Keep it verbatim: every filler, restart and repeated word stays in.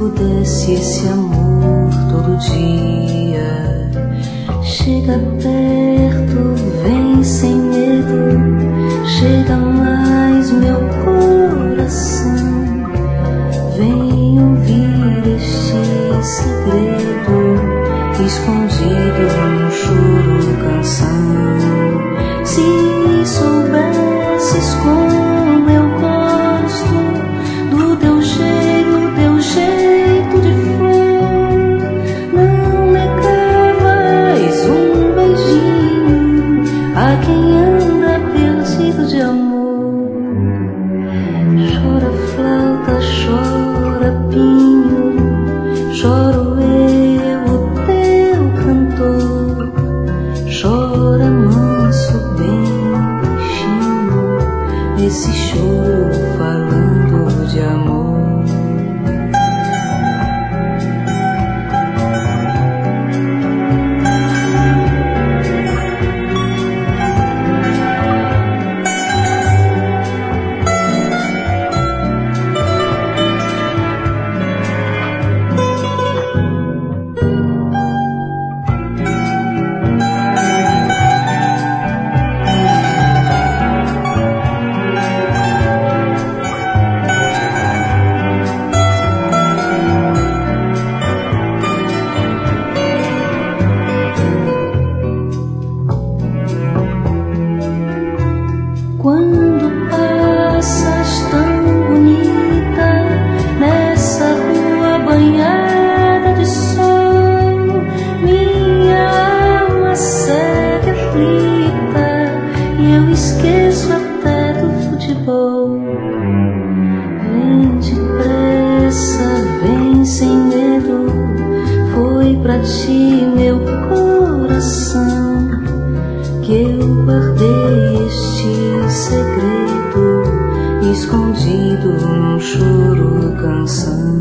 pudesse esse amor todo dia, chega perto, vem sem medo, chega mais meu coração, vem ouvir este segredo escondido num choro canção. Se soubesses como eu gosto do teu cheiro, teu jeito de flor, não negavas um beijinho a quem anda perdido de amor. Chora flauta, chora pinho, choro eu, o teu cantor, chora manso, bem baixinho, esse choro falando de amor. Quando passas tão bonita nessa rua banhada de sol, minha alma segue aflita e eu esqueço até do futebol. Vem depressa, vem sem medo, foi pra ti meu coração que eu guardei este segredo escondido num choro canção.